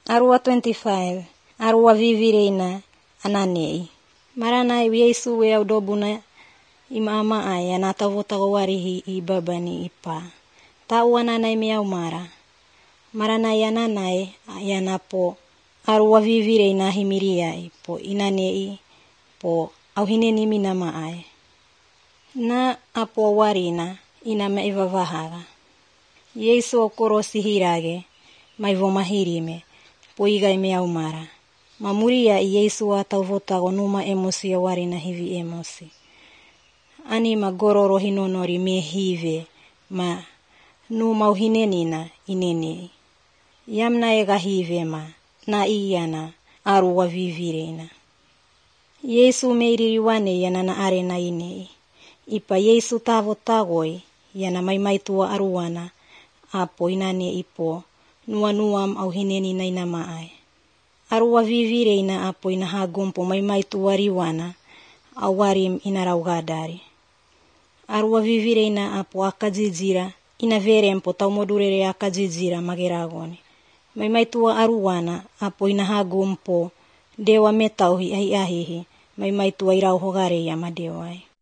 Arua 25. Arua vivireina ananei. Maranai Yesu au dobuna ima ama ai ana tavotago warihi I babani ipa. Tau ananai miau mara. Maranai ananai yana po arua vivireina himiriai po inanei po au hineni minama ai. Na apo warina ina me ivavahaga. Yesu o korosi hirage maivo mahirime po igai miau mara. Mamuria Yesu atau votago numa emosi warina hivi emosi. Anima gororo hinonori me hive ma numa uhinenina inene. Yamna ega hive ma na iyana arua vivireina. Yesu meiriri wane yana na arena inei. Ipa Yesu tavotagoi yana maimaitua aruana apo inane ipo nuam au hinenina inama ai. Arua vivireina apo ina hagumpo maimaitua riwana awarim inaraugadari. Arua vivireina apo akajijira ina verempo taumodurere akajijira mageragoni. Maimaitua aruana apo ina hagumpo dewa metauhi ai ahihi maimaitua irau hogareia madewai.